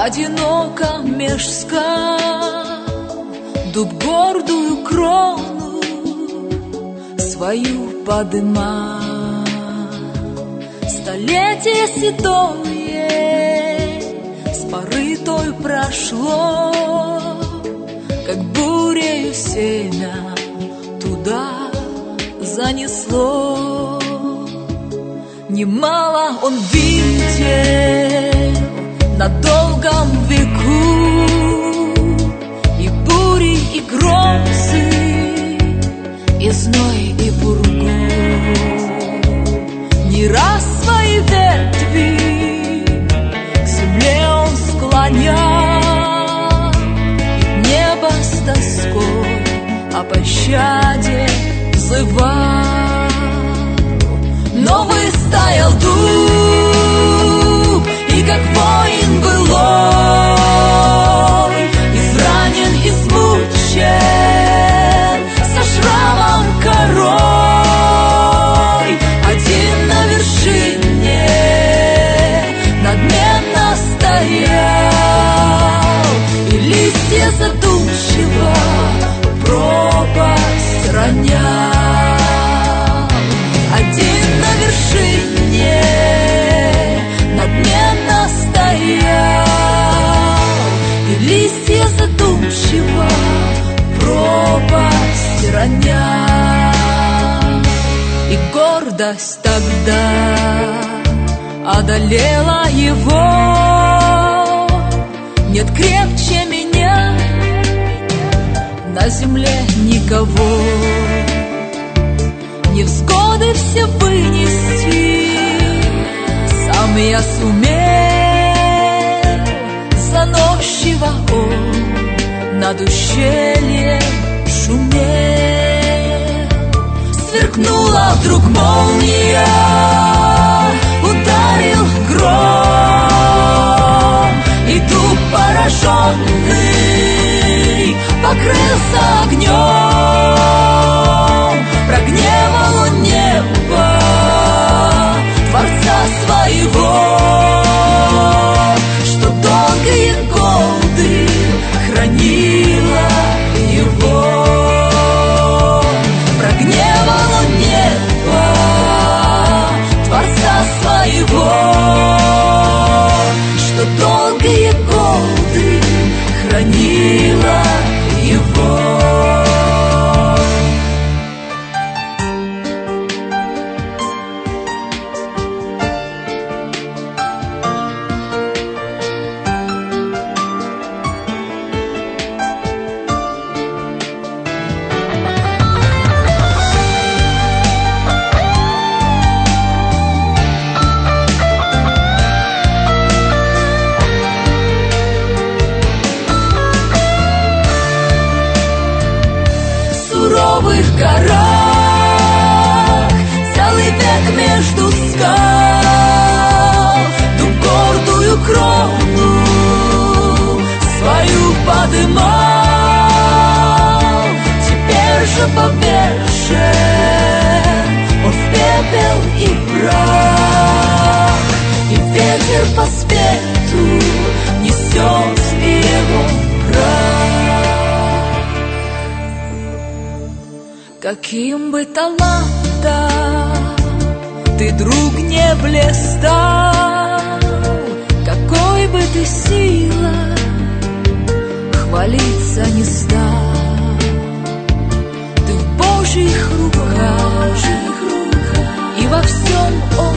одиноко меж скал, дуб гордую крону свою подыма. Столетие седое с поры той прошло, как бурею семя туда занесло. Немало он видел на долгом веку, и бури, и грозы, и зной, и пургу. Не раз свои ветви к земле он склонял, и в небо с тоской о пощаде взывал. Но выстоял дух, и как воин былой, изранен, измучен, со шрамом корой, один на вершине надменно стоял, и листья задумчиво пропасть ронял. Один на вершине надменно стоял, и листья задумчиво пропасть ронял. И гордость тогда одолела его: нет крепче меня на земле никого. Невзгоды все вынести сам я сумел, заносчиво он над ущельем шумел. Сверкнула вдруг молния, ударил гром, и дуб пораженный покрылся огнем. Прогневал он небо, Творца своего, что долгие годы хранила его. Прогневал он небо, Творца своего, что долгие годы хранила его. В горах целый век между скал, дуб гордую крону свою подымал. Теперь же повержен он в пепел и прах, и ветер по свету несет его прах. Каким бы талантом ты, друг, не блистал, какой бы ты силой хвалиться не стал, ты в Божьих руках, и во всем Он